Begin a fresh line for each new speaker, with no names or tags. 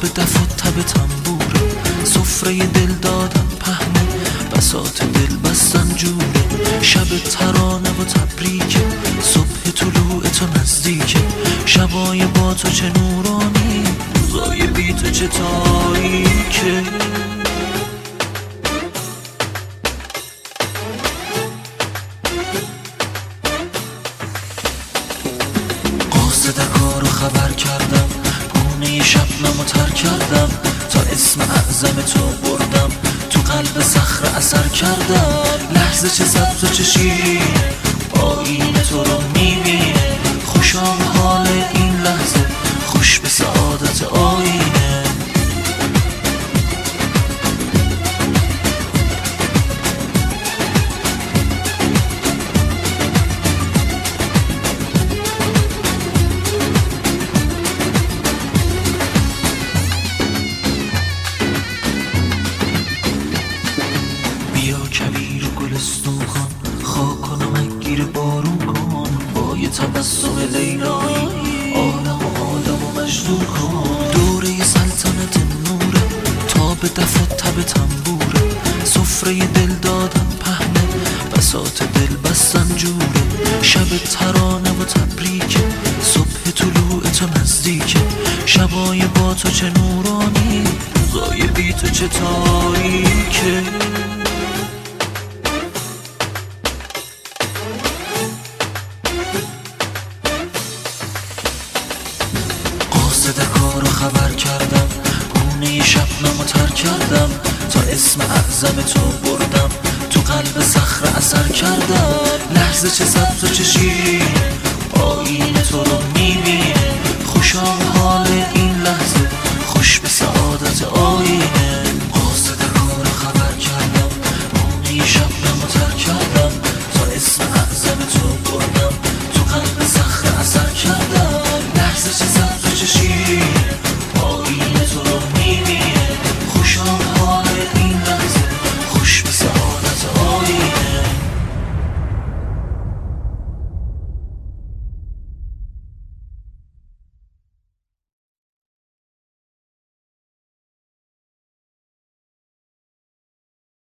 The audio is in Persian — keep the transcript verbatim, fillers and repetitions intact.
به دف و تب تنبوره، سفره دل دادم پهنه، بساط دل بستن جوره. شب ترانه و تبریکه، صبح طلوع تو نزدیکه، شبای با تو چه نورانی، روزای بی تو چه تاریکه. قاصدکا رو خبر کردم، گونه شبنمو تر کردم، تا اسم اعظم تو بردم، تو قلب صخره اثر کردم. لحظه چه سبز و چه شیرین، آینه تو رو میبینه، خوشا به حال این لحظه، خوش به سعادت آینه. بیا کویر و گلستون کن، خاک و نمک بارون کن، با یه تبسم لیلایی عالم و آدم و مجنون کن. دوره سلطنت نوره، تا به دف و تب تنبوره، سفره دل دادم پهنه، بساط دل بستن جوره. شب ترانه و تبریکه، صبح طلوع تو نزدیکه، شبای با تو چه نورانی، روزای بی تو چه تاریکه. قاصدکا رو خبر کردم، گونه شبنمو تر کردم، تا اسم اعظم تو بردم، تو قلب صخره اثر کردم. لحظه چه سبز و چه شیرین، آینه تو رو میبینه،